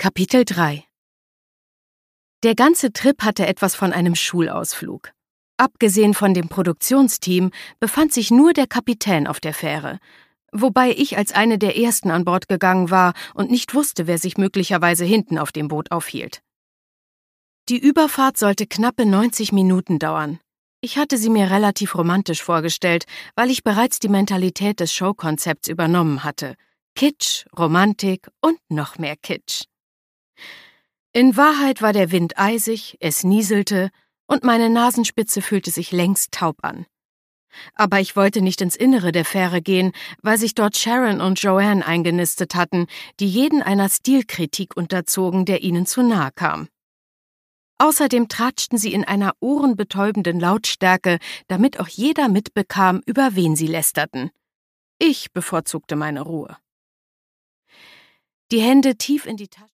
Kapitel 3. Der ganze Trip hatte etwas von einem Schulausflug. Abgesehen von dem Produktionsteam befand sich nur der Kapitän auf der Fähre, wobei ich als eine der ersten an Bord gegangen war und nicht wusste, wer sich möglicherweise hinten auf dem Boot aufhielt. Die Überfahrt sollte knappe 90 Minuten dauern. Ich hatte sie mir relativ romantisch vorgestellt, weil ich bereits die Mentalität des Showkonzepts übernommen hatte. Kitsch, Romantik und noch mehr Kitsch. In Wahrheit war der Wind eisig, es nieselte und meine Nasenspitze fühlte sich längst taub an. Aber ich wollte nicht ins Innere der Fähre gehen, weil sich dort Sharon und Joanne eingenistet hatten, die jeden einer Stilkritik unterzogen, der ihnen zu nahe kam. Außerdem tratschten sie in einer ohrenbetäubenden Lautstärke, damit auch jeder mitbekam, über wen sie lästerten. Ich bevorzugte meine Ruhe. Die Hände tief in die Tasche.